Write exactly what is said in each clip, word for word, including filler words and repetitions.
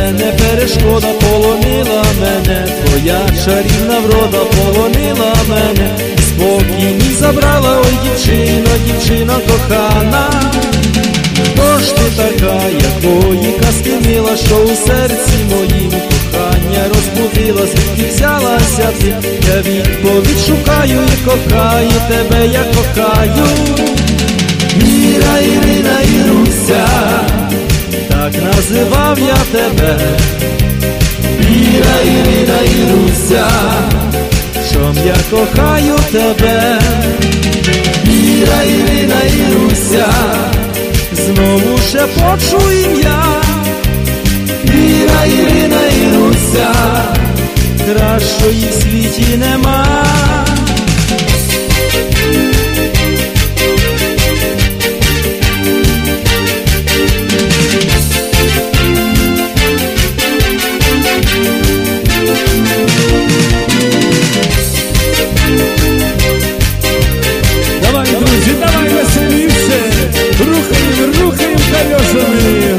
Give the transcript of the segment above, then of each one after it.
це не перешкода, полонила мене, твоя чарівна врода полонила мене, спокій мій забрала, ой, дівчино, дівчино кохана. Хто ж ти така, якої казки мила, що у серці моїм кохання розбудила, звідки взялася ти, я відповідь шукаю і кохаю тебе, я кохаю. Іра, Ірина, Іруся, так називав я тебе. Іра, Ірина, Іруся, чом я кохаю тебе. Іра, Ірина, Іруся, знову шепочу ім'я. Іра, Ірина, Іруся, кращої в світі нема. Давай, друзі, давай веселіше, рухаємо, рухаємо колесами.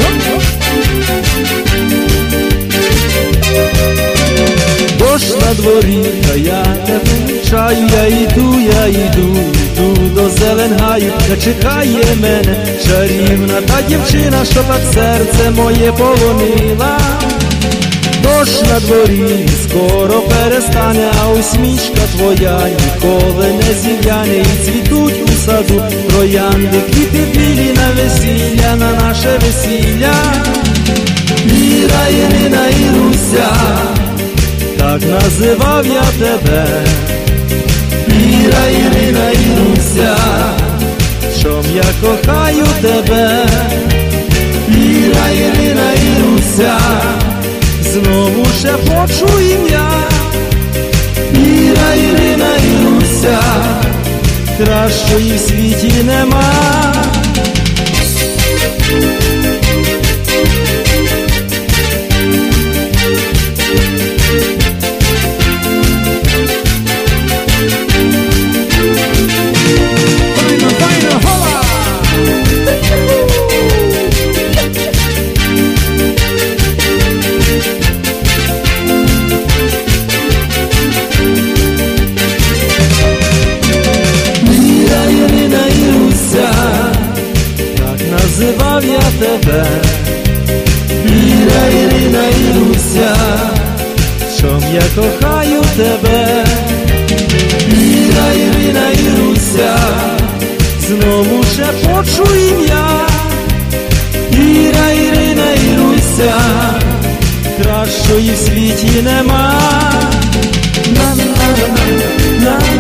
Дощ на дворі, та я тебе чаю, я йду, я йду, йду до Зеленгаю, не чекає мене чарівна та дівчина, що так серце моє полонила. Дощ на дворі скоро перестане, а усмішка твоя ніколи не зів'яне, і цвітуть у саду троянди, квіти білі на весілля, на наше весілля. Іра, Ірина, Іруся, так називав я тебе. Іра, Ірина, Іруся, чом я кохаю тебе. Іра, Ірина, Іруся, знову шепочу ім'я. Іра, Ірина, Іруся, кращої в світі нема. Називав я тебе. Іра, Ірина, Іруся, чом я кохаю тебе. Іра, Ірина, Іруся, знову шепочу ім'я. Іра, Ірина, Іруся, кращої в світі нема. На-на-на-на-на.